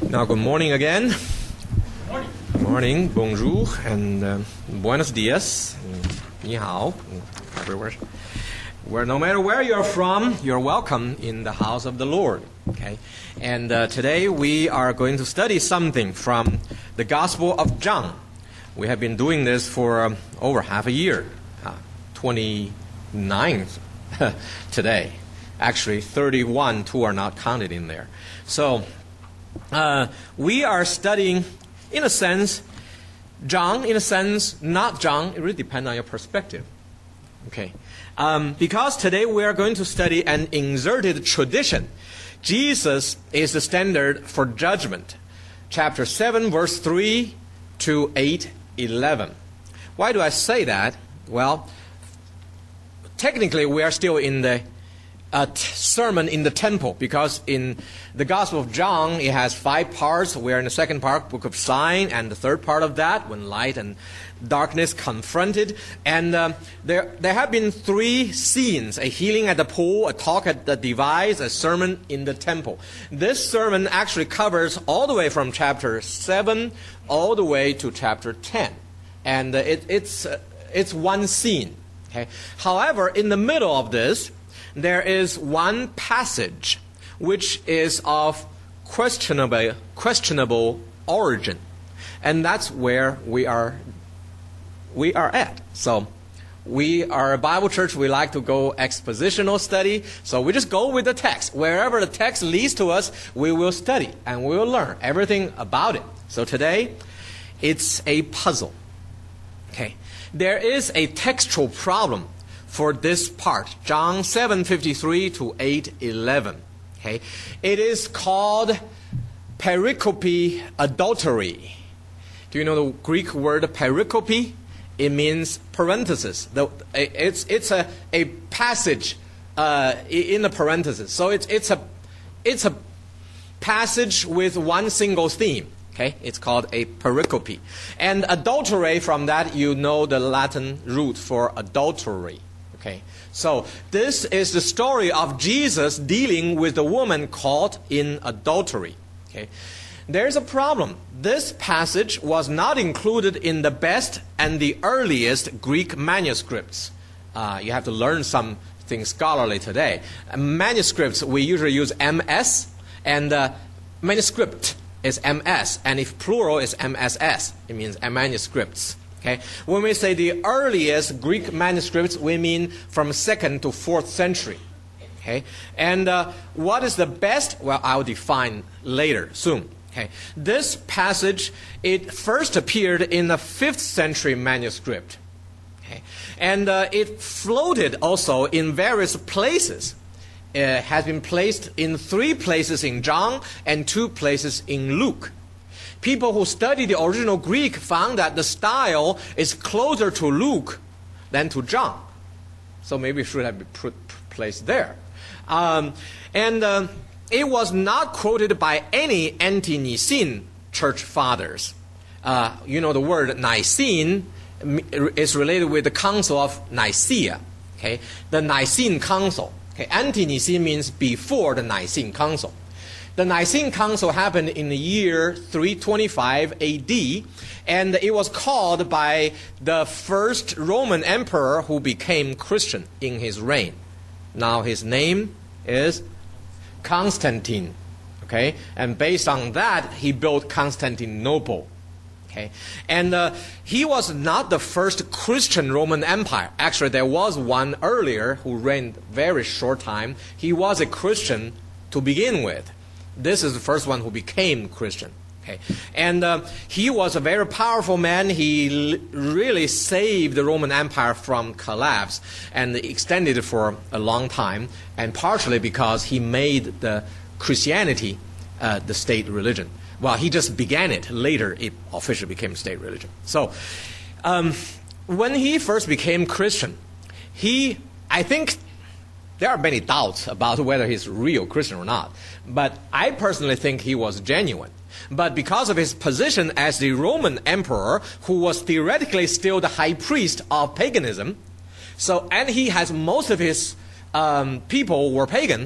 Now, good morning again. Morning. Morning, bonjour, and buenos dias, ni hao, everywhere. No matter where you're from, you're welcome in the house of the Lord. Okay, and today we are going to study something from the Gospel of John. We have been doing this for over half a year, 29th today. Actually, 31, two are not counted in there. So, we are studying, in a sense, John, in a sense, not John. It really depends on your perspective. Okay. Because today we are going to study an inserted tradition. Jesus is the standard for judgment. Chapter 7, verse 3 to 8:11. Why do I say that? Well, technically we are still in the sermon in the temple, because in the Gospel of John it has 5 parts. We're in the second part, Book of Sign, and the third part of that, when light and darkness confronted. And there have been 3 scenes: a healing at the pool, a talk at the device, a sermon in the temple. This sermon actually covers all the way from chapter 7 all the way to chapter 10, and it's one scene. Okay. However, in the middle of this, there is one passage which is of questionable origin, and that's where we are at. So we are a Bible church. We like to go expositional study, so we just go with the text. Wherever the text leads to us, we will study and we will learn everything about it. So today, it's a puzzle. Okay, there is a textual problem for this part, John 7:53 to 8:11. Okay, it is called pericope adultery. Do you know the Greek word pericope? It means parenthesis. It's a passage in the parenthesis. So it's a passage with one single theme. Okay, it's called a pericope. And adultery, from that you know the Latin root for adultery. Okay, so this is the story of Jesus dealing with the woman caught in adultery. Okay, there's a problem. This passage was not included in the best and the earliest Greek manuscripts. You have to learn something scholarly today. Manuscripts, we usually use MS, and manuscript is MS, and if plural is MSS, it means manuscripts. Okay. When we say the earliest Greek manuscripts, we mean from 2nd to 4th century. Okay. And what is the best? Well, I'll define later, soon. Okay. This passage, it first appeared in the 5th century manuscript. Okay. And it floated also in various places. It has been placed in 3 places in John and 2 places in Luke. People who study the original Greek found that the style is closer to Luke than to John. So maybe it should have been placed there. It was not quoted by any ante-Nicene church fathers. You know, the word Nicene is related with the Council of Nicaea. Okay? The Nicene Council. Okay? Ante-Nicene means before the Nicene Council. The Nicene Council happened in the year 325 AD, and it was called by the first Roman emperor who became Christian in his reign. Now his name is Constantine. Okay, and based on that, he built Constantinople. Okay, and he was not the first Christian Roman Empire. Actually, there was one earlier who reigned very short time. He was a Christian to begin with. This is the first one who became Christian. Okay. And he was a very powerful man. He really saved the Roman Empire from collapse and extended it for a long time, and partially because he made the Christianity the state religion. Well, he just began it. Later, it officially became state religion. So, when he first became Christian, I think, there are many doubts about whether he's real Christian or not. But I personally think he was genuine. But because of his position as the Roman emperor, who was theoretically still the high priest of paganism, and he has most of his people were pagan,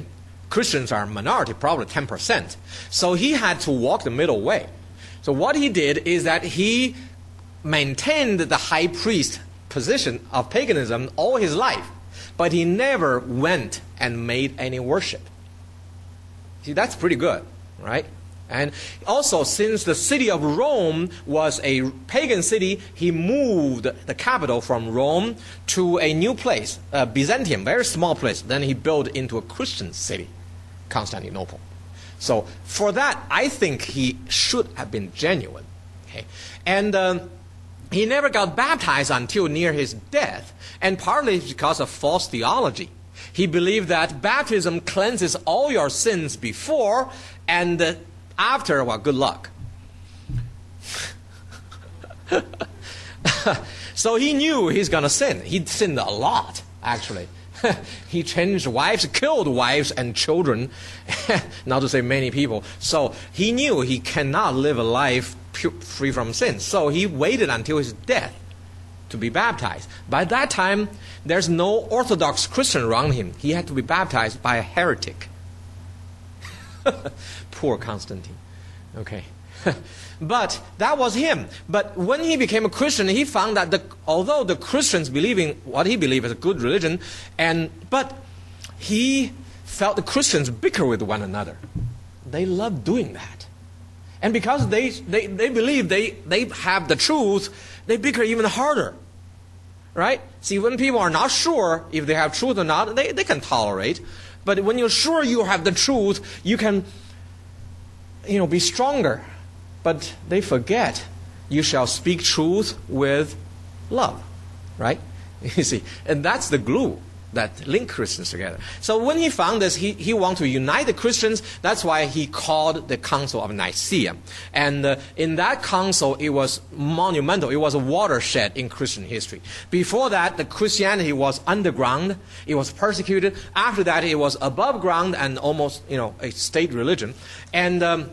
Christians are a minority, probably 10%. So he had to walk the middle way. So what he did is that he maintained the high priest position of paganism all his life, but he never went and made any worship. See, that's pretty good, right? And also, since the city of Rome was a pagan city, he moved the capital from Rome to a new place, Byzantium, very small place. Then he built into a Christian city, Constantinople. So for that, I think he should have been genuine. Okay? And he never got baptized until near his death, and partly because of false theology. He believed that baptism cleanses all your sins before, and after, well, good luck. So he knew he's going to sin. He sinned a lot, actually. He changed wives, killed wives and children, not to say many people. So he knew he cannot live a life free from sin. So he waited until his death to be baptized. By that time, there's no Orthodox Christian around him. He had to be baptized by a heretic. Poor Constantine. Okay. But that was him. But when he became a Christian, he found that although the Christians believe in what he believed is a good religion, but he felt the Christians bicker with one another. They loved doing that. And because they believe they have the truth, they bicker even harder. Right? See, when people are not sure if they have truth or not, they can tolerate. But when you're sure you have the truth, you can, be stronger. But they forget you shall speak truth with love. Right? You see, and that's the glue that link Christians together. So when he found this, he wanted to unite the Christians. That's why he called the Council of Nicaea. And in that council, it was monumental. It was a watershed in Christian history. Before that, the Christianity was underground. It was persecuted. After that, it was above ground and almost, a state religion. And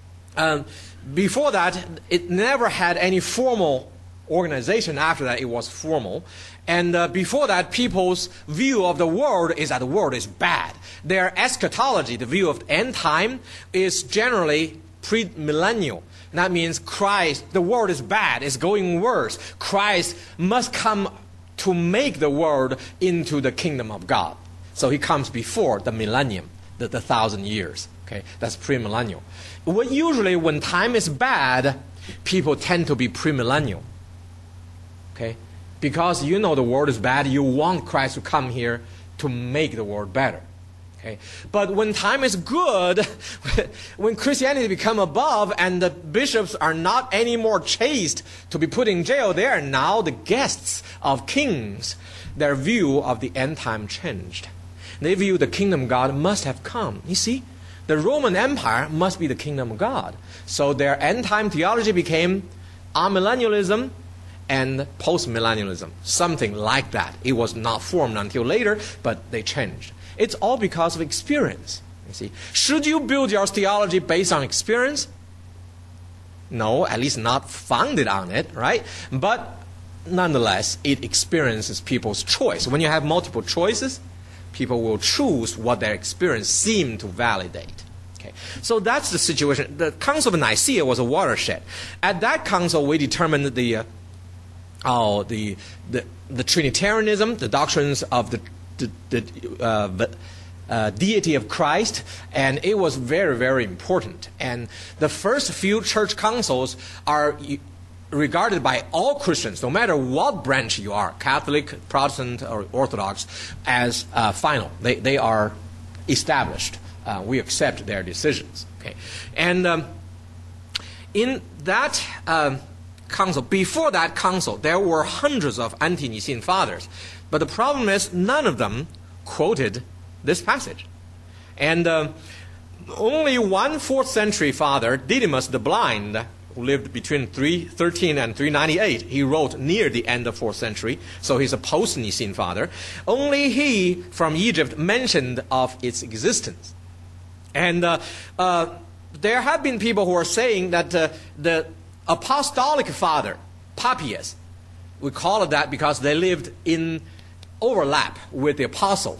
before that, it never had any formal organization. After that, it was formal. And before that, people's view of the world is that the world is bad. Their eschatology, the view of end time, is generally pre-millennial. That means Christ, the world is bad, it's going worse. Christ must come to make the world into the kingdom of God. So he comes before the millennium, the 1,000 years. Okay, that's pre-millennial. Usually when time is bad, people tend to be pre-millennial. Okay? Because the world is bad, you want Christ to come here to make the world better. Okay? But when time is good, when Christianity become above and the bishops are not anymore chased to be put in jail, they are now the guests of kings. Their view of the end time changed. They view the kingdom of God must have come. You see, the Roman Empire must be the kingdom of God. So their end time theology became amillennialism and post-millennialism, something like that. It was not formed until later, but they changed. It's all because of experience. You see, should you build your theology based on experience? No, at least not founded on it, right? But nonetheless, it experiences people's choice. When you have multiple choices, people will choose what their experience seems to validate. Okay. So that's the situation. The Council of Nicaea was a watershed. At that council, we determined the Trinitarianism, the doctrines of the deity of Christ, and it was very, very important. And the first few church councils are regarded by all Christians, no matter what branch you are, Catholic, Protestant, or Orthodox, as final. They are established. We accept their decisions. Okay, and in that council, before that council, there were hundreds of ante-Nicene fathers, but the problem is none of them quoted this passage, and only one 4th century father, Didymus the Blind, who lived between 313 and 398. He wrote near the end of 4th century, so he's a post-Nicene father. Only he from Egypt mentioned of its existence. And there have been people who are saying that the apostolic father, Papias, we call it that because they lived in overlap with the apostles.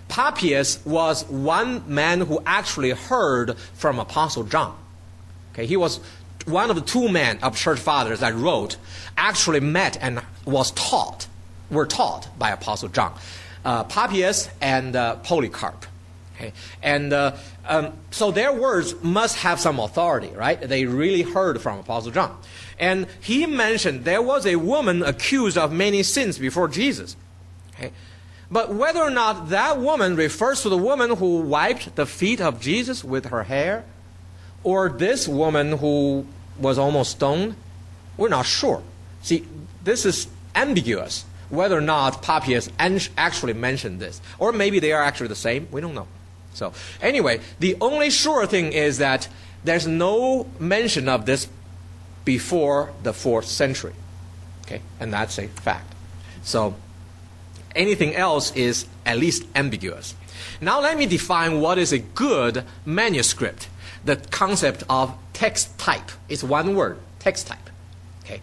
Papias was one man who actually heard from Apostle John. Okay, he was one of the two men of church fathers that wrote, actually met and were taught by Apostle John. Papias and Polycarp. Okay? And so their words must have some authority, right? They really heard from Apostle John. And he mentioned there was a woman accused of many sins before Jesus. Okay? But whether or not that woman refers to the woman who wiped the feet of Jesus with her hair, or this woman who was almost stoned, we're not sure. See, this is ambiguous, whether or not Papias actually mentioned this. Or maybe they are actually the same. We don't know. So anyway, the only sure thing is that there's no mention of this before the 4th century. Okay? And that's a fact. So anything else is at least ambiguous. Now let me define what is a good manuscript. The concept of text type. It's one word, text type. Okay.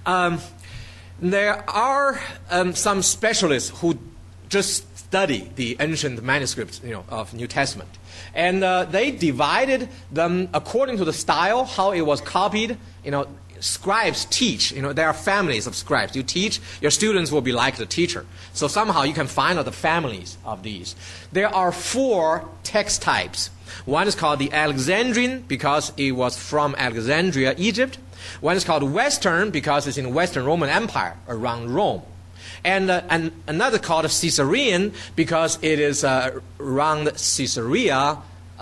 There are some specialists who just study the ancient manuscripts, of New Testament, and they divided them according to the style, how it was copied. Scribes teach. There are families of scribes. You teach, your students will be like the teacher. So somehow you can find out the families of these. There are 4 text types. One is called the Alexandrian because it was from Alexandria, Egypt. One is called Western because it's in Western Roman Empire around Rome. And another called Caesarean because it is around Caesarea,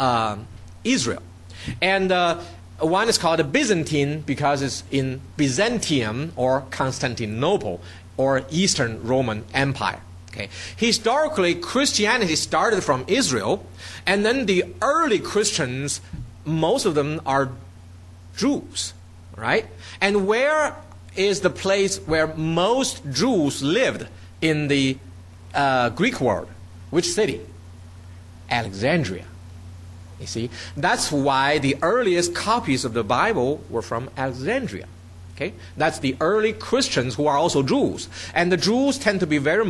Israel. And one is called a Byzantine because it's in Byzantium or Constantinople or Eastern Roman Empire. Okay. Historically, Christianity started from Israel, and then the early Christians, most of them are Jews, right? And where is the place where most Jews lived in the Greek world? Which city? Alexandria. You see, that's why the earliest copies of the Bible were from Alexandria. Okay? That's the early Christians who are also Jews. And the Jews tend to be very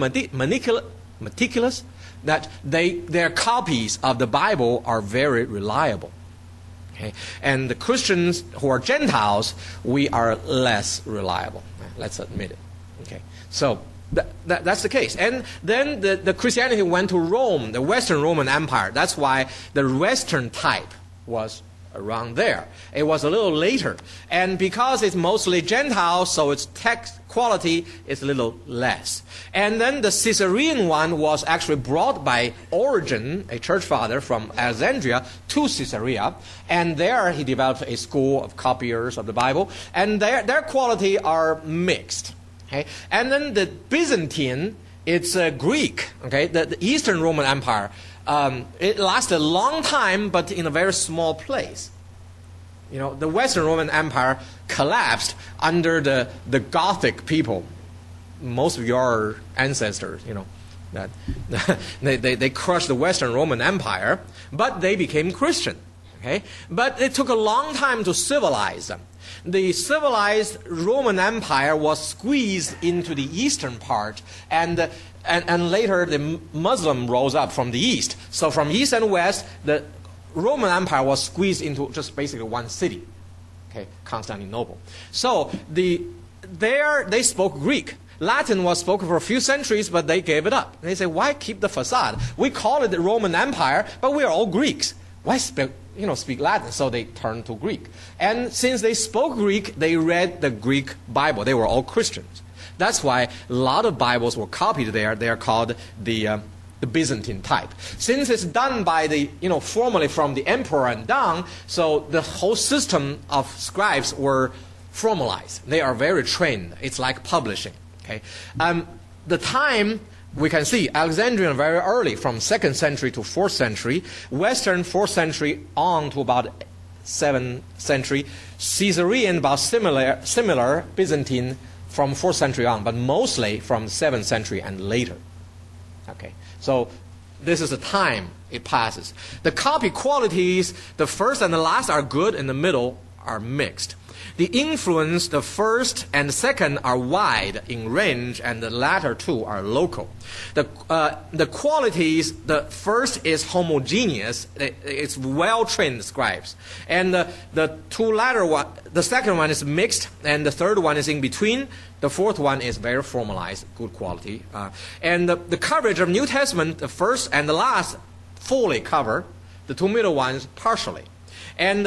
meticulous, that their copies of the Bible are very reliable. Okay? And the Christians who are Gentiles, we are less reliable. Let's admit it. Okay? So that's the case. And then the Christianity went to Rome, the Western Roman Empire. That's why the Western type was around there. It was a little later. And because it's mostly Gentile, so its text quality is a little less. And then the Caesarean one was actually brought by Origen, a church father from Alexandria, to Caesarea. And there he developed a school of copiers of the Bible. And their quality are mixed. Okay? And then the Byzantine, it's Greek. Okay? The Eastern Roman Empire, it lasted a long time, but in a very small place. The Western Roman Empire collapsed under the Gothic people. Most of your ancestors, that they crushed the Western Roman Empire, but they became Christian. Okay? But it took a long time to civilize them. The civilized Roman Empire was squeezed into the eastern part, and later the Muslim rose up from the east. So from east and west, the Roman Empire was squeezed into just basically one city, okay, Constantinople. So they spoke Greek. Latin was spoken for a few centuries, but they gave it up. They say, why keep the facade? We call it the Roman Empire, but we are all Greeks. Why speak Latin? So they turned to Greek. And since they spoke Greek, they read the Greek Bible. They were all Christians. That's why a lot of Bibles were copied there. They are called the Byzantine type. Since it's done by formally from the emperor and down, so the whole system of scribes were formalized. They are very trained. It's like publishing. Okay, the time we can see Alexandrian very early, from 2nd century to 4th century, Western 4th century on to about 7th century, Caesarean about similar, Byzantine from 4th century on, but mostly from 7th century and later. Okay, so this is the time it passes. The copy qualities, the first and the last are good, and the middle are mixed. The influence, the first and second are wide in range, and the latter two are local. The qualities, the first is homogeneous, it's well-trained scribes. And the two latter one, the second one is mixed, and the third one is in between. The fourth one is very formalized, good quality. And the coverage of New Testament, the first and the last fully cover, the two middle ones partially. And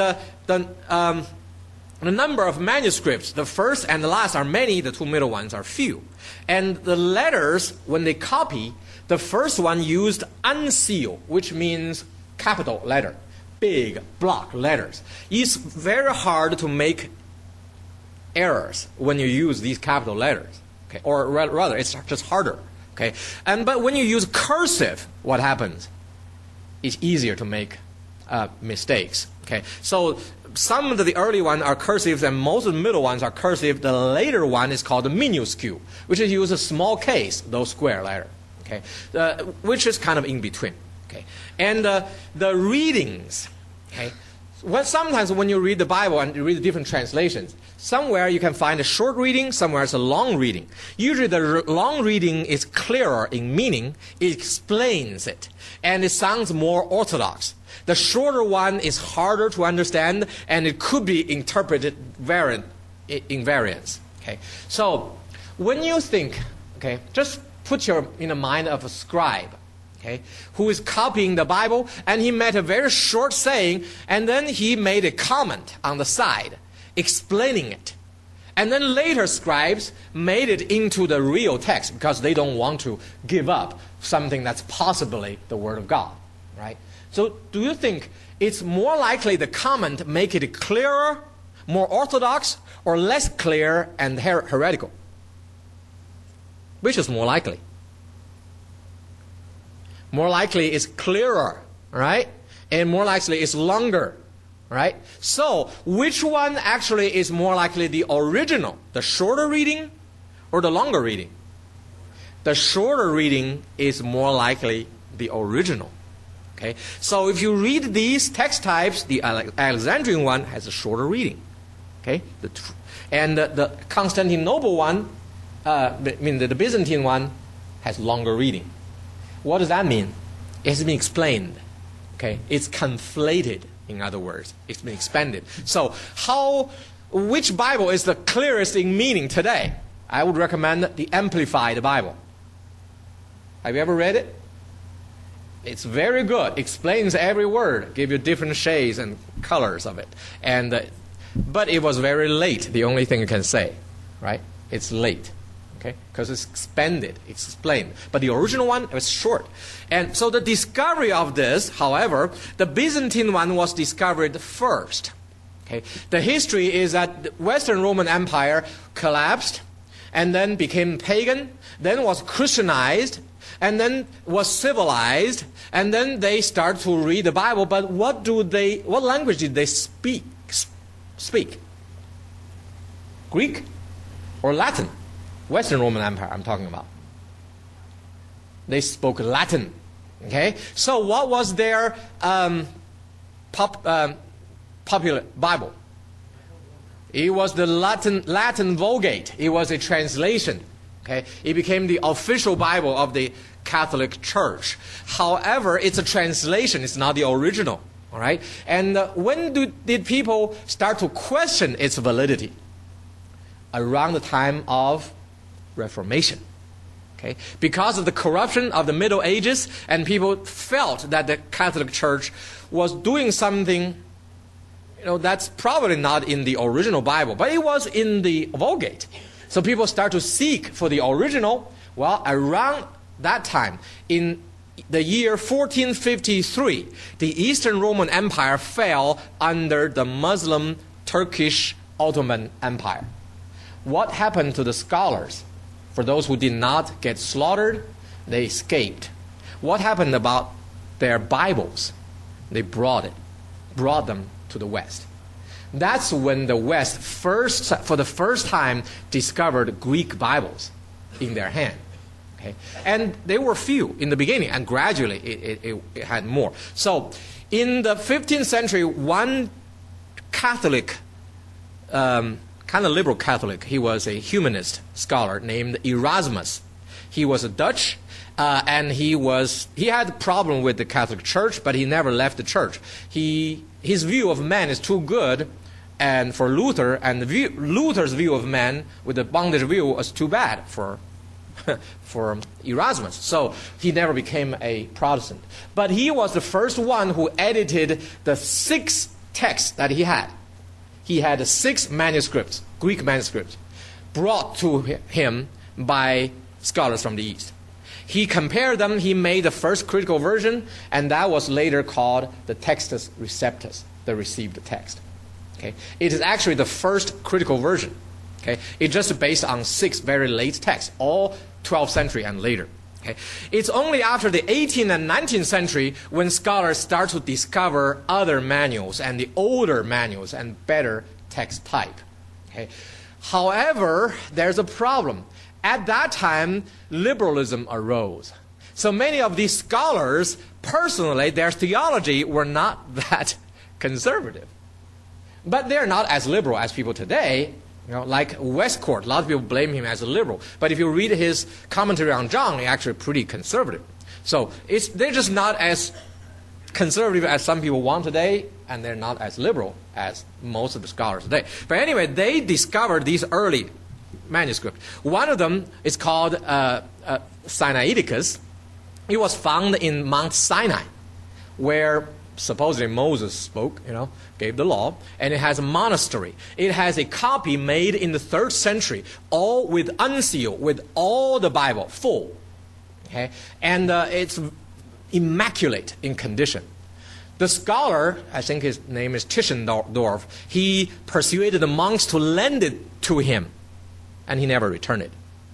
the number of manuscripts, the first and the last are many, the two middle ones are few. And the letters, when they copy, the first one used unsealed, which means capital letter, big block letters. It's very hard to make errors when you use these capital letters, okay? Or rather, it's just harder. Okay? But when you use cursive, what happens? It's easier to make mistakes. Okay? So some of the early ones are cursive, and most of the middle ones are cursive. The later one is called the minuscule, which is use a small case, those square letter, okay, which is kind of in between. Okay, and the readings. Okay, sometimes when you read the Bible and you read the different translations, somewhere you can find a short reading, somewhere it's a long reading. Usually the long reading is clearer in meaning, it explains it, and it sounds more orthodox. The shorter one is harder to understand, and it could be interpreted in variance. Okay, so when you think, okay, just put your in the mind of a scribe, okay, who is copying the Bible, and he made a very short saying, and then he made a comment on the side, explaining it. And then later scribes made it into the real text because they don't want to give up something that's possibly the Word of God, right? So do you think it's more likely the comment make it clearer, more orthodox, or less clear and heretical? Which is more likely? More likely is clearer, right? And more likely is longer, right? So which one actually is more likely the original? The shorter reading or the longer reading? The shorter reading is more likely the original. Okay? So if you read these text types, the Alexandrian one has a shorter reading. Okay? And the Constantinople one, the Byzantine one, has longer reading. What does that mean? It has been explained. Okay? It's conflated, in other words. It's been expanded. So which Bible is the clearest in meaning today? I would recommend the Amplified Bible. Have you ever read it? It's very good. Explains every word. Give you different shades and colors of it. But it was very late. The only thing you can say, right? It's late, okay? Because it's expanded, explained. But the original one was short. And so the discovery of this, however, the Byzantine one was discovered first. Okay? The history is that the Western Roman Empire collapsed, and then became pagan, then was Christianized, and then was civilized, and then they start to read the Bible. But what language did they speak? Greek or Latin? Western Roman Empire I'm talking about. They spoke Latin. Okay? So what was their popular Bible? It was the Latin Vulgate. It was a translation. Okay? It became the official Bible of the Catholic Church. However, it's a translation. It's not the original. All right? And when did people start to question its validity? Around the time of Reformation. Okay? Because of the corruption of the Middle Ages, and people felt that the Catholic Church was doing something, that's probably not in the original Bible, but it was in the Vulgate. So people start to seek for the original. Well, around that time, in the year 1453, the Eastern Roman Empire fell under the Muslim Turkish Ottoman Empire. What happened to the scholars? For those who did not get slaughtered, they escaped. What happened about their Bibles? They brought them to the West. That's when the West for the first time discovered Greek Bibles in their hand. Okay? And they were few in the beginning, and gradually it had more. So in the 15th century, one Catholic kind of liberal Catholic. He was a humanist scholar named Erasmus. He was a Dutch, and he had a problem with the Catholic Church, but he never left the church. His view of man is too good, and for Luther, and Luther's view of man with the bondage view was too bad for Erasmus. So he never became a Protestant. But he was the first one who edited the 6 texts that he had. He had 6 manuscripts, Greek manuscripts, brought to him by scholars from the East. He compared them, he made the first critical version, and that was later called the Textus Receptus, the received text. Okay? It is actually the first critical version. Okay? It's just based on 6 very late texts, all 12th century and later. Okay? It's only after the 18th and 19th century when scholars start to discover other manuals and the older manuals and better text type. Okay? However, there's a problem. At that time, liberalism arose. So many of these scholars, personally, their theology were not that conservative. But they're not as liberal as people today. Like Westcott, a lot of people blame him as a liberal. But if you read his commentary on John, he's actually pretty conservative. So they're just not as conservative as some people want today, and they're not as liberal as most of the scholars today. But anyway, they discovered these early manuscripts. One of them is called Sinaiticus. It was found in Mount Sinai, where supposedly Moses spoke, gave the law, and it has a monastery. It has a copy made in the 3rd century, all with unsealed, with all the Bible, full. Okay? And it's immaculate in condition. The scholar, I think his name is Tischendorf, he persuaded the monks to lend it to him, and he never returned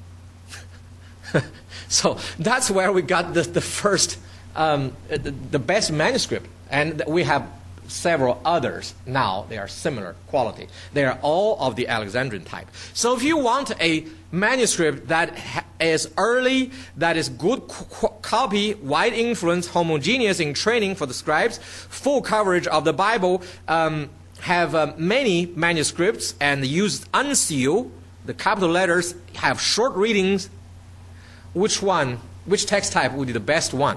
it. So that's where we got the first, the best manuscript. And we have several others now. They are similar quality. They are all of the Alexandrian type. So if you want a manuscript that is early, that is good copy, wide influence, homogeneous in training for the scribes, full coverage of the Bible, have many manuscripts and use unsealed, the capital letters, have short readings, which text type would be the best one?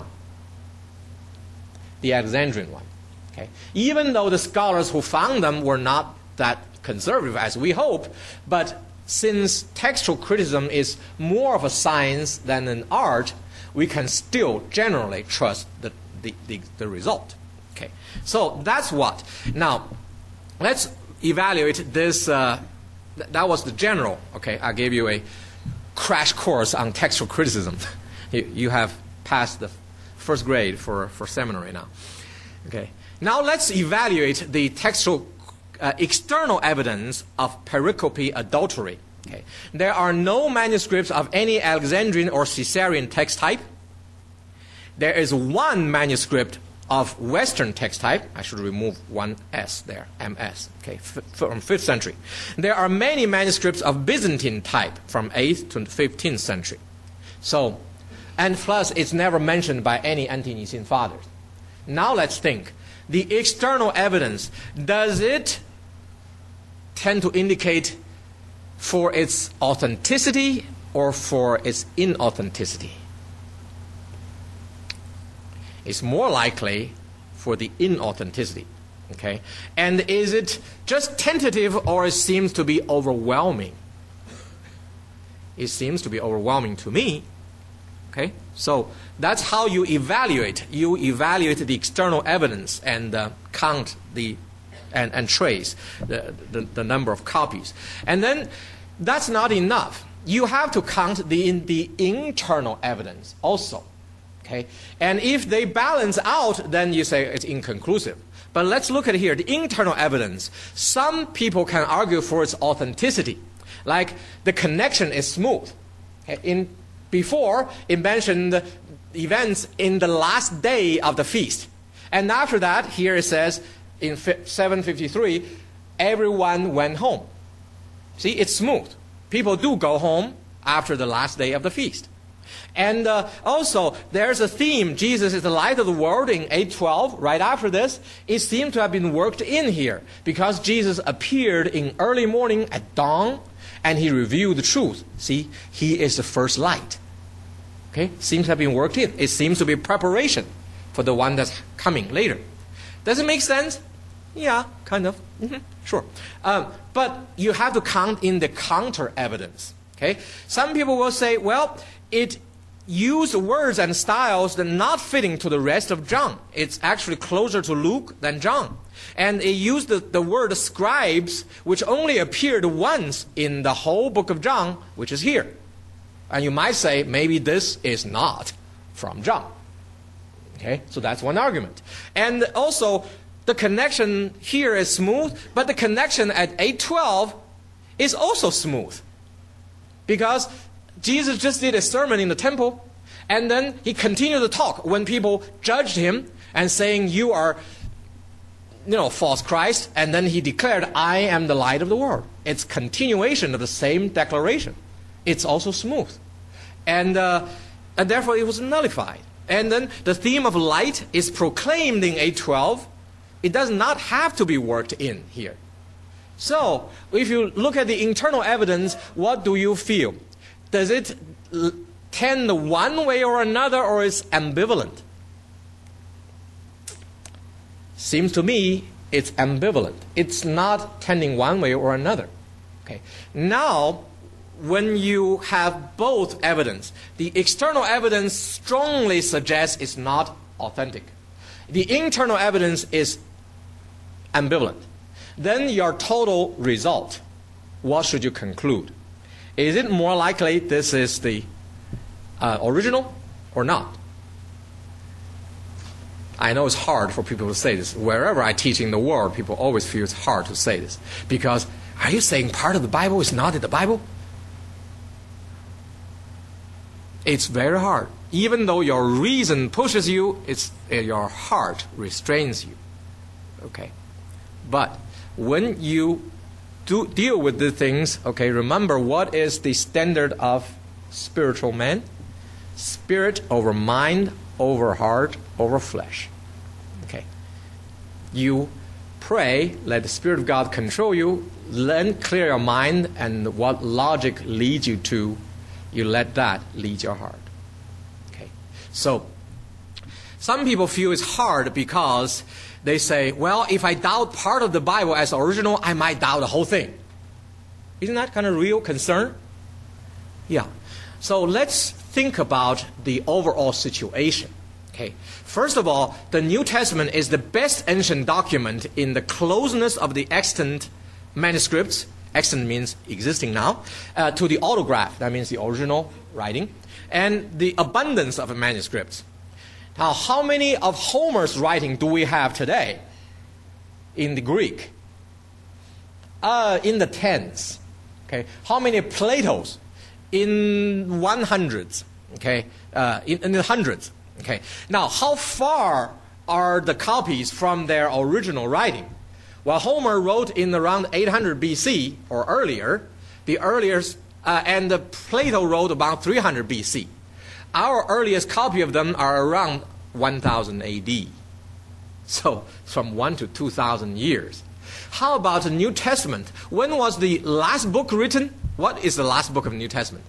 The Alexandrian one. Okay? Even though the scholars who found them were not that conservative as we hope, but since textual criticism is more of a science than an art, we can still generally trust the result. Okay? So that's what. Now, let's evaluate this. That was the general. Okay, I gave you a crash course on textual criticism. You have passed the 1st grade for seminary now. Okay. Now let's evaluate the textual external evidence of pericope adultery. Okay. There are no manuscripts of any Alexandrian or Caesarean text type. There is one manuscript of Western text type. I should remove one S there, MS, okay, from 5th century. There are many manuscripts of Byzantine type from 8th to 15th century. So, and plus, it's never mentioned by any ante-Nicene fathers. Now let's think. The external evidence, does it tend to indicate for its authenticity or for its inauthenticity? It's more likely for the inauthenticity. Okay? And is it just tentative or it seems to be overwhelming? It seems to be overwhelming to me. Okay? So that's how you evaluate. You evaluate the external evidence and count and trace the number of copies. And then that's not enough. You have to count the internal evidence also. Okay? And if they balance out, then you say it's inconclusive. But let's look at here, the internal evidence. Some people can argue for its authenticity. Like the connection is smooth. Okay? Before, it mentioned events in the last day of the feast. And after that, here it says, in 753, everyone went home. See, it's smooth. People do go home after the last day of the feast. And also, there's a theme. Jesus is the light of the world in 8:12. Right after this, it seems to have been worked in here because Jesus appeared in early morning at dawn, and he revealed the truth. See, he is the first light. Okay, seems to have been worked in. It seems to be preparation for the one that's coming later. Does it make sense? Yeah, kind of. Sure. But you have to count in the counter evidence. Okay, some people will say, well, it used words and styles that are not fitting to the rest of John. It's actually closer to Luke than John. And it used the word scribes, which only appeared once in the whole book of John, which is here. And you might say, maybe this is not from John. Okay, so that's one argument. And also, the connection here is smooth, but the connection at 8:12 is also smooth. Because Jesus just did a sermon in the temple, and then he continued to talk when people judged him and saying, you are, false Christ, and then he declared, I am the light of the world. It's continuation of the same declaration. It's also smooth. And therefore it was nullified. And then the theme of light is proclaimed in 8:12. It does not have to be worked in here. So, if you look at the internal evidence, what do you feel? Does it tend one way or another, or is ambivalent? Seems to me it's ambivalent. It's not tending one way or another. Okay. Now, when you have both evidence, the external evidence strongly suggests it's not authentic. The internal evidence is ambivalent. Then your total result, what should you conclude? Is it more likely this is the original or not? I know it's hard for people to say this. Wherever I teach in the world, people always feel it's hard to say this. Because, are you saying part of the Bible is not in the Bible? It's very hard. Even though your reason pushes you, your heart restrains you. Okay? But when you do deal with the things, okay, remember what is the standard of spiritual man? Spirit over mind, over heart, over flesh. Okay. You pray, let the Spirit of God control you, then clear your mind, and what logic leads you to, you let that lead your heart. Okay. So, some people feel it's hard because they say, well, if I doubt part of the Bible as original, I might doubt the whole thing. Isn't that kind of real concern? Yeah. So let's think about the overall situation. Okay. First of all, the New Testament is the best ancient document in the closeness of the extant manuscripts. Extant means existing now. To the autograph, that means the original writing. And the abundance of manuscripts. Now, how many of Homer's writing do we have today in the Greek? In the tens. Okay. How many Plato's? In 100s. Okay. In the hundreds. Okay. Now, how far are the copies from their original writing? Well, Homer wrote in around 800 BC or earlier. The earliest, and Plato wrote about 300 BC. Our earliest copy of them are around 1000 AD. So, from 1 to 2,000 years. How about the New Testament? When was the last book written? What is the last book of the New Testament?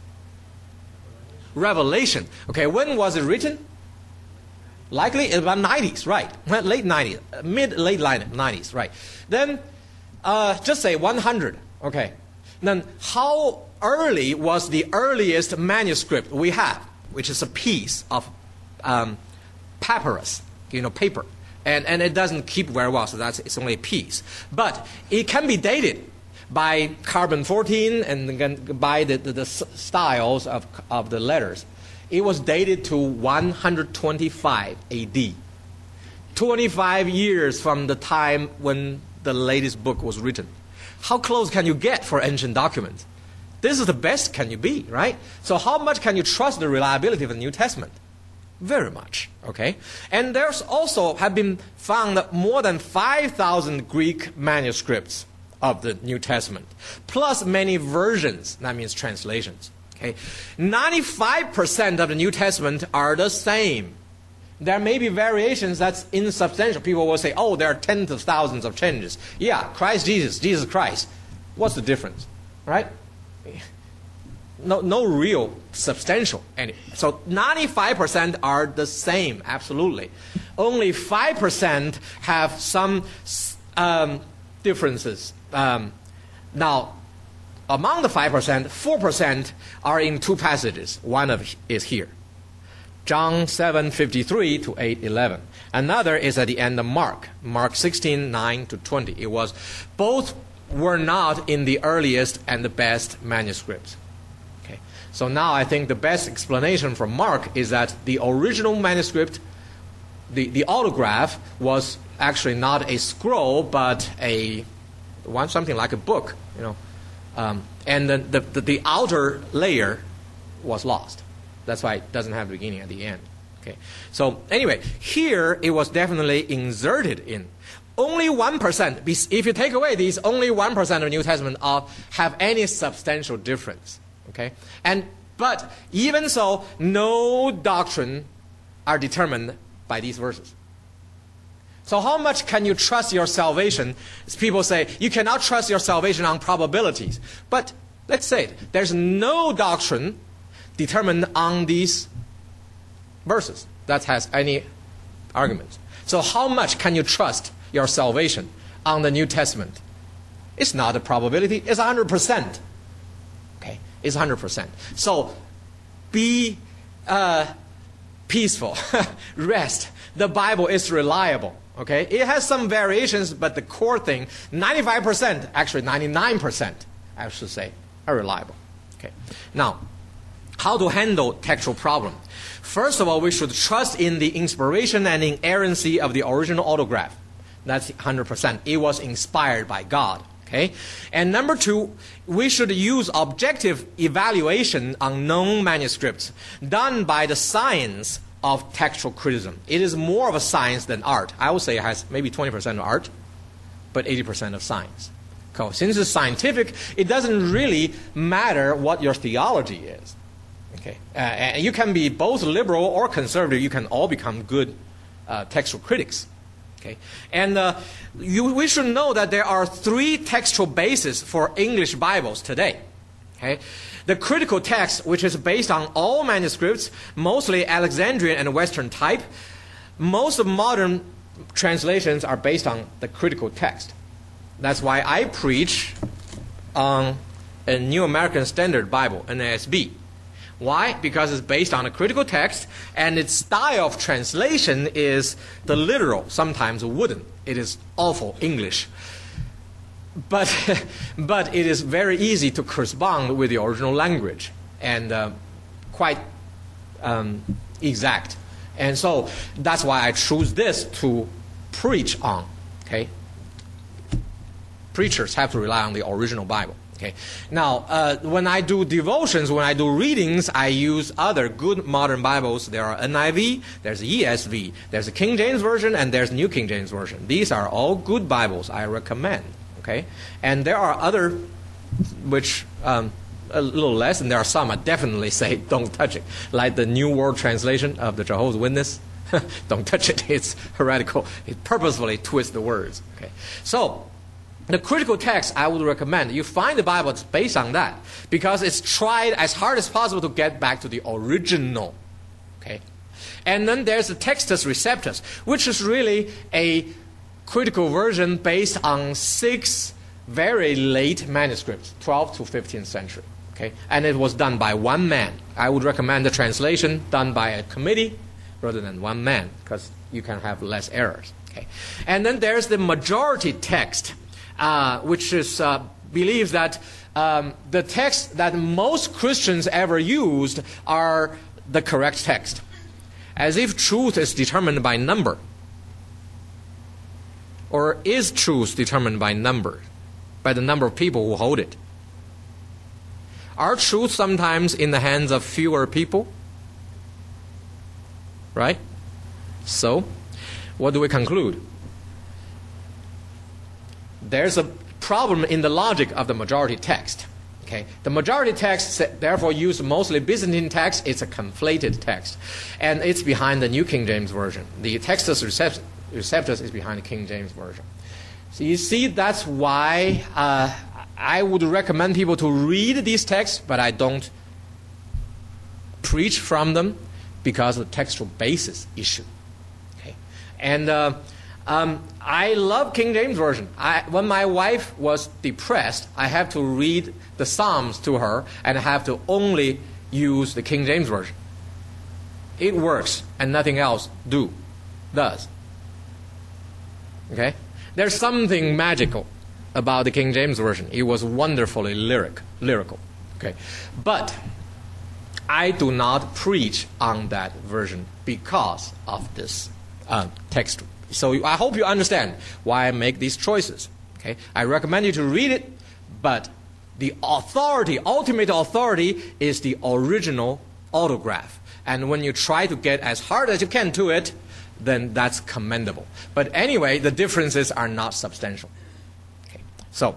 Revelation. Okay, when was it written? Likely in about 90s, right? Late 90s, late 90s, right? Then, just say 100. Okay. Then, how early was the earliest manuscript we have, which is a piece of papyrus, paper, and it doesn't keep very well, so it's only a piece. But it can be dated by carbon-14 and by the styles of the letters. It was dated to 125 AD. 25 years from the time when the latest book was written. How close can you get for ancient documents? This is the best can you be, right? So how much can you trust the reliability of the New Testament? Very much, okay? And there's also have been found more than 5,000 Greek manuscripts of the New Testament, plus many versions, that means translations. Okay? Okay? 95% of the New Testament are the same. There may be variations that's insubstantial. People will say, oh, there are tens of thousands of changes. Yeah, Christ Jesus, Jesus Christ. What's the difference? Right? No real substantial. So 95% are the same, absolutely. Only 5% have some differences. Now, among the 5%, 4% are in two passages. One of is here. John 7:53 to 8:11. Another is at the end of Mark 16:9 to 20. Both were not in the earliest and the best manuscripts. Okay. So now I think the best explanation from Mark is that the original manuscript, the autograph, was actually not a scroll but something like a book, and then the outer layer was lost. That's why it doesn't have the beginning at the end. Okay. So anyway, here it was definitely inserted in. Only 1%, if you take away these, only 1% of the New Testament have any substantial difference. Okay? But even so, no doctrine are determined by these verses. So how much can you trust your salvation? As people say, you cannot trust your salvation on probabilities. But let's say it, there's no doctrine determined on these verses that has any arguments. So how much can you trust your salvation on the New Testament? It's not a probability. It's 100%. Okay, it's 100%. So be peaceful. Rest. The Bible is reliable. Okay, it has some variations, but the core thing, 95%, actually 99%, I should say, are reliable. Okay. Now, how to handle textual problem? First of all, we should trust in the inspiration and inerrancy of the original autograph. That's 100%. It was inspired by God. Okay? And number two, we should use objective evaluation on known manuscripts done by the science of textual criticism. It is more of a science than art. I would say it has maybe 20% of art, but 80% of science. So since it's scientific, it doesn't really matter what your theology is. Okay? And you can be both liberal or conservative. You can all become good textual critics. Okay? And we should know that there are three textual bases for English Bibles today. Okay? The critical text, which is based on all manuscripts, mostly Alexandrian and Western type. Most of modern translations are based on the critical text. That's why I preach on a New American Standard Bible, NASB. Why? Because it's based on a critical text, and its style of translation is the literal, sometimes wooden. It is awful English. But it is very easy to correspond with the original language, and quite exact. And so that's why I choose this to preach on. Okay? Preachers have to rely on the original Bible. Okay. Now, when I do devotions, when I do readings, I use other good modern Bibles. There are NIV, there's ESV, there's the King James Version, and there's New King James Version. These are all good Bibles I recommend. Okay. And there are other which a little less, and there are some I definitely say don't touch it, like the New World Translation of the Jehovah's Witness. Don't touch it. It's heretical. It purposefully twists the words. Okay. So the critical text I would recommend, you find the Bible that's based on that, because it's tried as hard as possible to get back to the original. Okay? And then there's the Textus Receptus, which is really a critical version based on 6 very late manuscripts, 12th to 15th century. Okay? And it was done by one man. I would recommend the translation done by a committee rather than one man, because you can have less errors. Okay? And then there's the majority text, which is believes that the text that most Christians ever used are the correct text, as if truth is determined by number. Or is truth determined by number, by the number of people who hold it? Are truth sometimes in the hands of fewer people? Right? So, what do we conclude? There's a problem in the logic of the majority text. Okay, the majority text therefore use mostly Byzantine text. It's a conflated text, and it's behind the New King James Version. The Textus Receptus is behind the King James Version. So you see, that's why I would recommend people to read these texts, but I don't preach from them because of the textual basis issue. Okay, and I love King James Version. When my wife was depressed, I have to read the Psalms to her, and I have to only use the King James Version. It works, and nothing else does. Okay? There's something magical about the King James Version. It was wonderfully lyrical. Okay? But I do not preach on that version because of this text. So I hope you understand why I make these choices. Okay? I recommend you to read it, but the ultimate authority is the original autograph. And when you try to get as hard as you can to it, then that's commendable. But anyway, the differences are not substantial. Okay. So,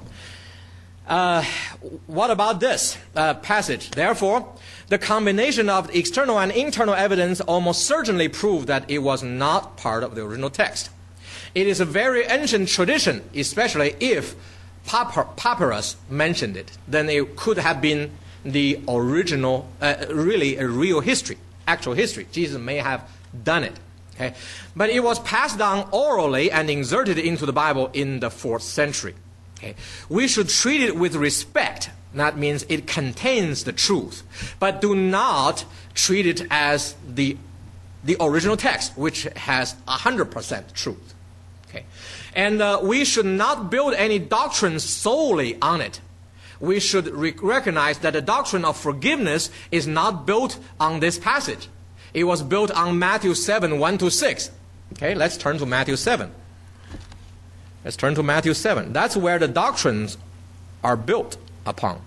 what about this passage? Therefore, the combination of external and internal evidence almost certainly prove that it was not part of the original text. It is a very ancient tradition, especially if Papyrus mentioned it. Then it could have been the original, really a real history, actual history. Jesus may have done it. Okay? But it was passed down orally and inserted into the Bible in the 4th century. Okay? We should treat it with respect. That means it contains the truth. But do not treat it as the original text, which has 100% truth. Okay? And we should not build any doctrines solely on it. We should recognize that the doctrine of forgiveness is not built on this passage. It was built on Matthew 7, 1-6. Okay, let's turn to Matthew 7. Let's turn to Matthew 7. That's where the doctrines are built upon.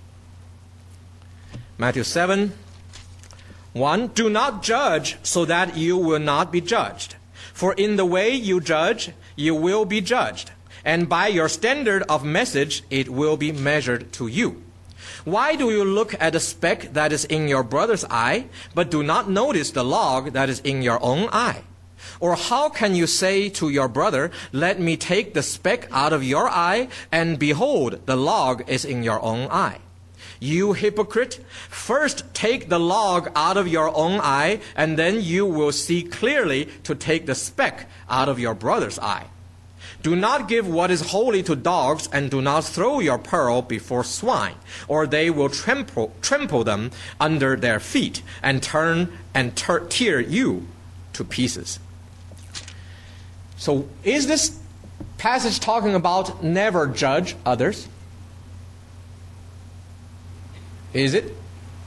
Matthew 7, 1. Do not judge so that you will not be judged. For in the way you judge, you will be judged. And by your standard of message, it will be measured to you. Why do you look at the speck that is in your brother's eye, but do not notice the log that is in your own eye? Or how can you say to your brother, let me take the speck out of your eye, and behold, the log is in your own eye? You hypocrite, first take the log out of your own eye, and then you will see clearly to take the speck out of your brother's eye. Do not give what is holy to dogs, and do not throw your pearl before swine, or they will trample them under their feet, and tear you to pieces. So is this passage talking about never judge others? Is it?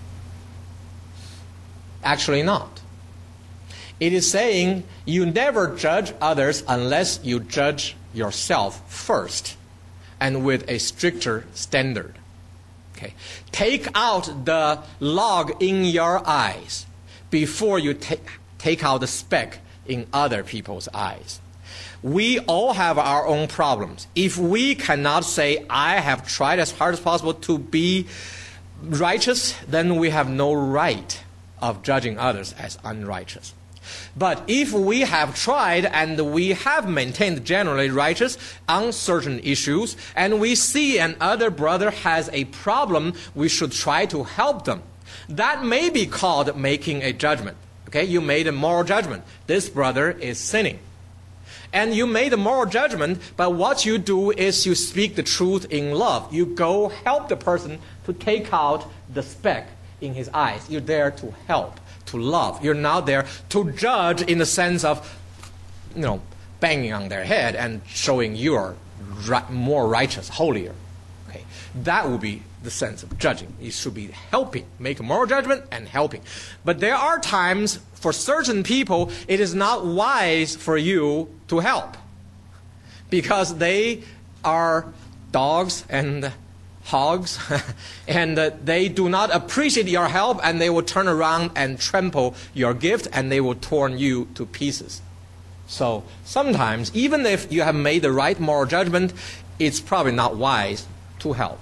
Actually not. It is saying you never judge others unless you judge yourself first and with a stricter standard. Okay. Take out the log in your eyes before you take out the speck in other people's eyes. We all have our own problems. If we cannot say, I have tried as hard as possible to be righteous, then we have no right of judging others as unrighteous. But if we have tried and we have maintained generally righteous on certain issues, and we see another brother has a problem, we should try to help them. That may be called making a judgment. Okay, you made a moral judgment. This brother is sinning. And you made a moral judgment, but what you do is you speak the truth in love. You go help the person to take out the speck in his eyes. You're there to help, to love. You're not there to judge in the sense of, banging on their head and showing you're more righteous, holier. Okay, that would be the sense of judging. It should be helping, make a moral judgment and helping. But there are times for certain people it is not wise for you to help because they are dogs and hogs and they do not appreciate your help, and they will turn around and trample your gift, and they will torn you to pieces. So sometimes, even if you have made the right moral judgment, it's probably not wise to help.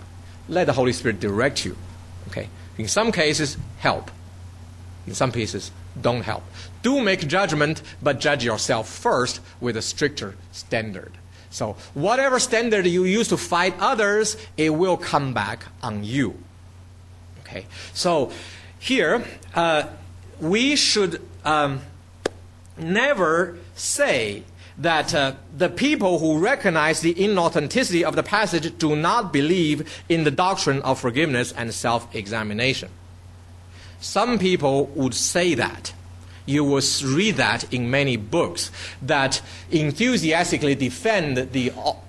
let the Holy Spirit direct you. Okay? In some cases, help. In some cases, don't help. Do make judgment, but judge yourself first with a stricter standard. So whatever standard you use to fight others, it will come back on you. Okay? So here, we should never say that the people who recognize the inauthenticity of the passage do not believe in the doctrine of forgiveness and self-examination. Some people would say that. You will read that in many books that enthusiastically defend the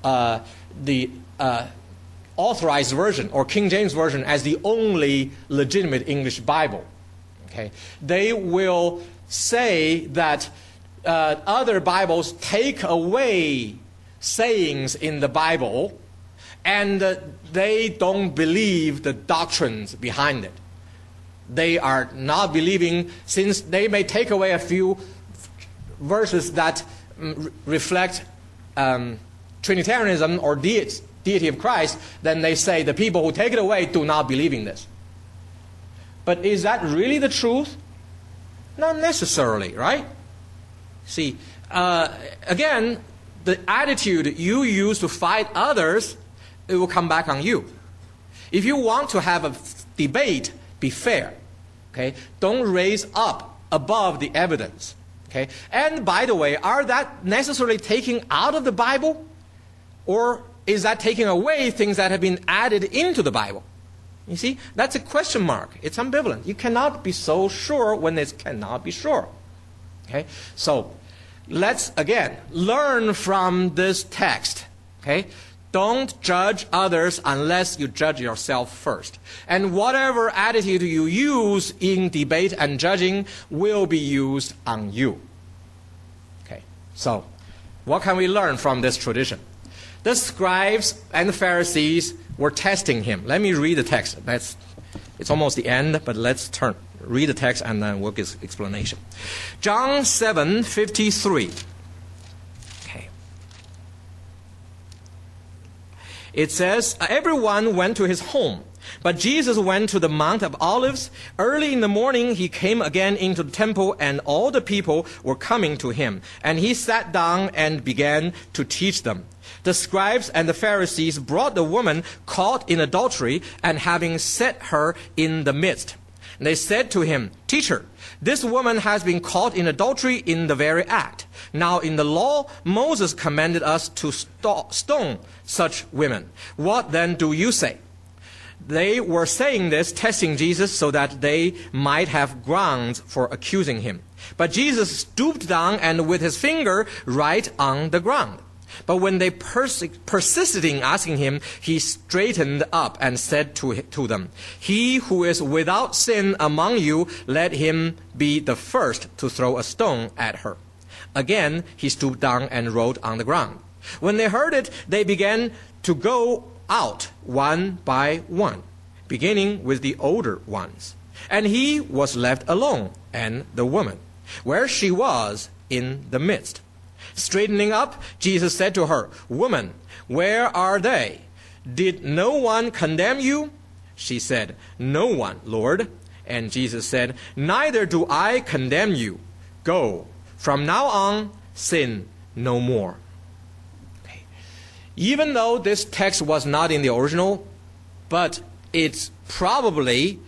Authorized Version or King James Version as the only legitimate English Bible. Okay? They will say that other Bibles take away sayings in the Bible and they don't believe the doctrines behind it. They are not believing, since they may take away a few verses that reflect Trinitarianism or deity of Christ, then they say the people who take it away do not believe in this. But is that really the truth? Not necessarily, right? See, again, the attitude you use to fight others, it will come back on you. If you want to have a debate, be fair. Okay? Don't raise up above the evidence. Okay? And by the way, are that necessarily taking out of the Bible? Or is that taking away things that have been added into the Bible? You see, that's a question mark. It's ambivalent. You cannot be so sure when it cannot be sure. Okay? So, let's, again, learn from this text. Okay? Don't judge others unless you judge yourself first. And whatever attitude you use in debate and judging will be used on you. Okay, so what can we learn from this tradition? The scribes and the Pharisees were testing him. Let me read the text. It's almost the end, but let's read the text and then we'll give explanation. John 7:53. It says, everyone went to his home, but Jesus went to the Mount of Olives. Early in the morning he came again into the temple, and all the people were coming to him. And he sat down and began to teach them. The scribes and the Pharisees brought the woman caught in adultery, and having set her in the midst. They said to him, Teacher, this woman has been caught in adultery in the very act. Now in the law, Moses commanded us to stone such women. What then do you say? They were saying this, testing Jesus, so that they might have grounds for accusing him. But Jesus stooped down and with his finger right on the ground. But when they persisted in asking him, he straightened up and said to them, He who is without sin among you, let him be the first to throw a stone at her. Again, he stooped down and wrote on the ground. When they heard it, they began to go out one by one, beginning with the older ones. And he was left alone, and the woman, where she was in the midst. Straightening up, Jesus said to her, Woman, where are they? Did no one condemn you? She said, No one, Lord. And Jesus said, Neither do I condemn you. Go. From now on, sin no more. Okay. Even though this text was not in the original, but it's possibly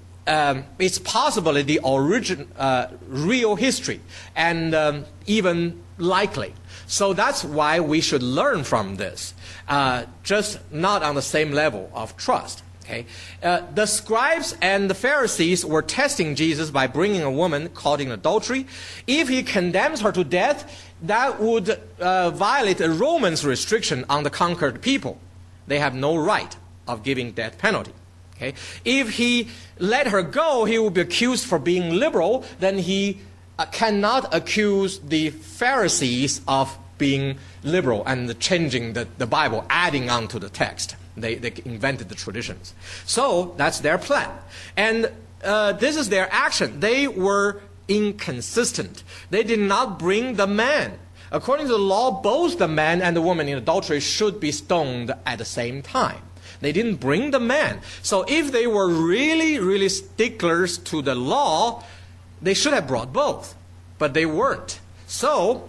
the real history, and even likely. So that's why we should learn from this, just not on the same level of trust. Okay? The scribes and the Pharisees were testing Jesus by bringing a woman caught in adultery. If he condemns her to death, that would violate a Roman's restriction on the conquered people. They have no right of giving death penalty. Okay? If he let her go, he would be accused for being liberal. Then he cannot accuse the Pharisees of being liberal and changing the Bible, adding on to the text. They invented the traditions. So that's their plan. And this is their action. They were inconsistent. They did not bring the man. According to the law, both the man and the woman in adultery should be stoned at the same time. They didn't bring the man. So if they were really, really sticklers to the law, they should have brought both. But they weren't. So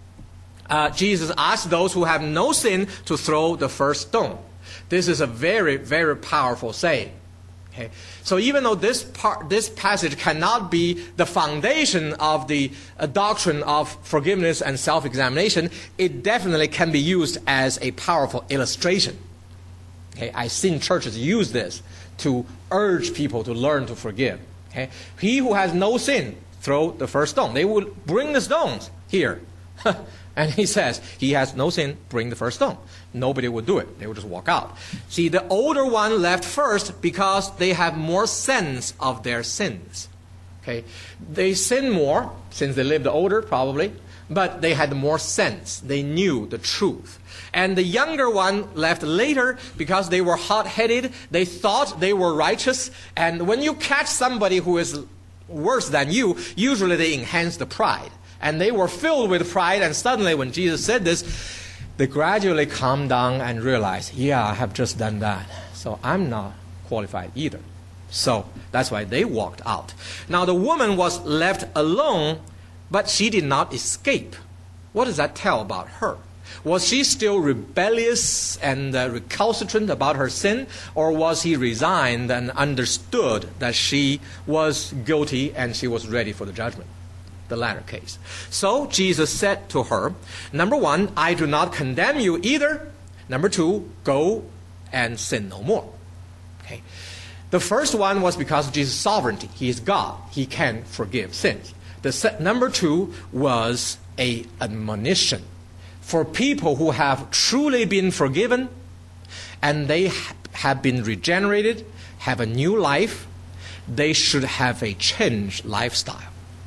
Jesus asked those who have no sin to throw the first stone. This is a very, very powerful saying. Okay? So even though this passage cannot be the foundation of the doctrine of forgiveness and self-examination, it definitely can be used as a powerful illustration. Okay? I've seen churches use this to urge people to learn to forgive. Okay? He who has no sin, throw the first stone. They will bring the stones here. And he says, he has no sin, bring the first stone. Nobody would do it. They would just walk out. See, the older one left first because they have more sense of their sins. Okay? They sin more, since they lived older, probably, but they had more sense. They knew the truth. And the younger one left later because they were hot-headed. They thought they were righteous. And when you catch somebody who is worse than you, usually they enhance the pride. And they were filled with pride, and suddenly when Jesus said this, they gradually calmed down and realized, yeah, I have just done that, so I'm not qualified either. So that's why they walked out. Now the woman was left alone, but she did not escape. What does that tell about her? Was she still rebellious and recalcitrant about her sin, or was he resigned and understood that she was guilty and she was ready for the judgment? The latter case. So Jesus said to her, number one, I do not condemn you either. Number two, go and sin no more. Okay. The first one was because of Jesus' sovereignty. He is God. He can forgive sins. Number two was an admonition for people who have truly been forgiven and they have been regenerated, have a new life. They should have a changed lifestyle.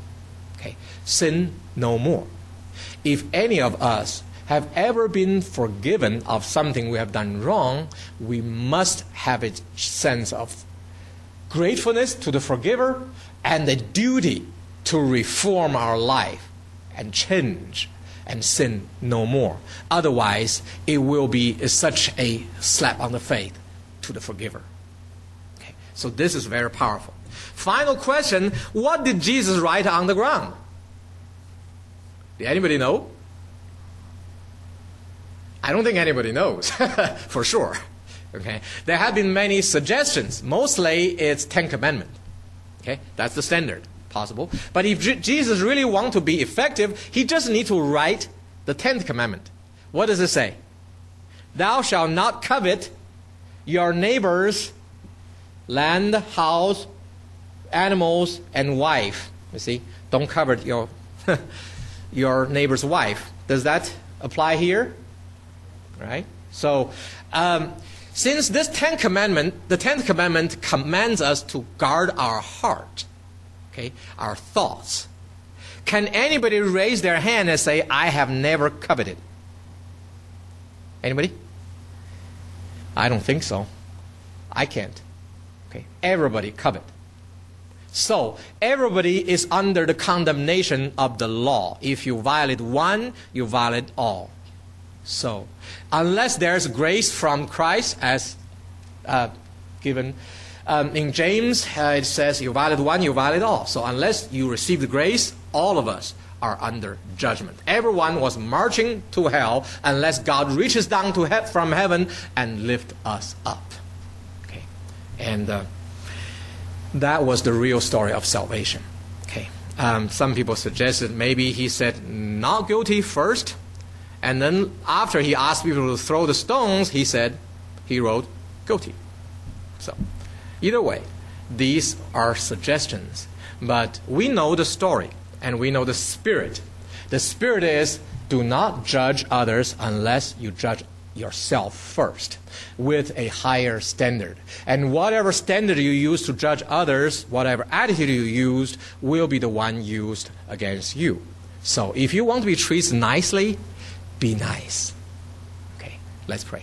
Sin no more. If any of us have ever been forgiven of something we have done wrong, we must have a sense of gratefulness to the forgiver and the duty to reform our life and change and sin no more. Otherwise, it will be such a slap on the face to the forgiver. Okay. So this is very powerful. Final question, what did Jesus write on the ground? Did anybody know? I don't think anybody knows, for sure. Okay, there have been many suggestions. Mostly it's 10 Commandments. Okay, that's the standard possible. But if Jesus really wants to be effective, he just needs to write the 10th commandment. What does it say? Thou shalt not covet your neighbor's land, house, animals, and wife. You see, don't covet your neighbor's wife. Does that apply here? Right? So, since this 10th commandment, the 10th commandment commands us to guard our heart, okay, our thoughts. Can anybody raise their hand and say, I have never coveted? Anybody? I don't think so. I can't. Okay, everybody covet. So, everybody is under the condemnation of the law. If you violate one, you violate all. So, unless there's grace from Christ, as given in James, it says, you violate one, you violate all. So, unless you receive the grace, all of us are under judgment. Everyone was marching to hell unless God reaches down from heaven and lifts us up. Okay, and that was the real story of salvation. Okay, some people suggested maybe he said not guilty first, and then after he asked people to throw the stones, he wrote guilty. So, either way, these are suggestions. But we know the story, and we know the spirit. The spirit is, do not judge others unless you judge yourself first with a higher standard. And whatever standard you use to judge others, whatever attitude you used, will be the one used against you. So if you want to be treated nicely, be nice. Okay, let's pray.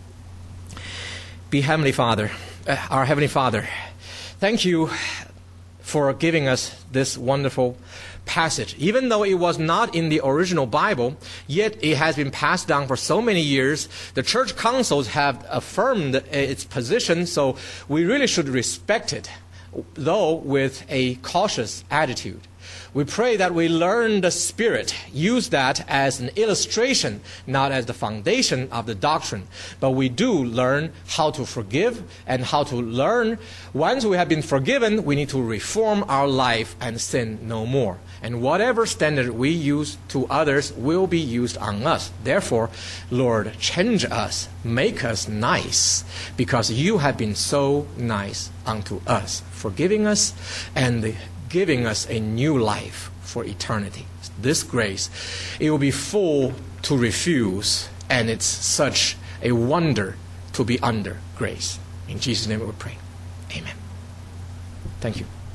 Our Heavenly Father, thank you for giving us this wonderful passage. Even though it was not in the original Bible, yet it has been passed down for so many years. The church councils have affirmed its position, so we really should respect it, though with a cautious attitude. We pray that we learn the Spirit, use that as an illustration, not as the foundation of the doctrine. But we do learn how to forgive and how to learn. Once we have been forgiven, we need to reform our life and sin no more. And whatever standard we use to others will be used on us. Therefore, Lord, change us, make us nice, because you have been so nice unto us, forgiving us and giving us a new life for eternity. This grace, it will be full to refuse, and it's such a wonder to be under grace. In Jesus' name we pray. Amen. Thank you.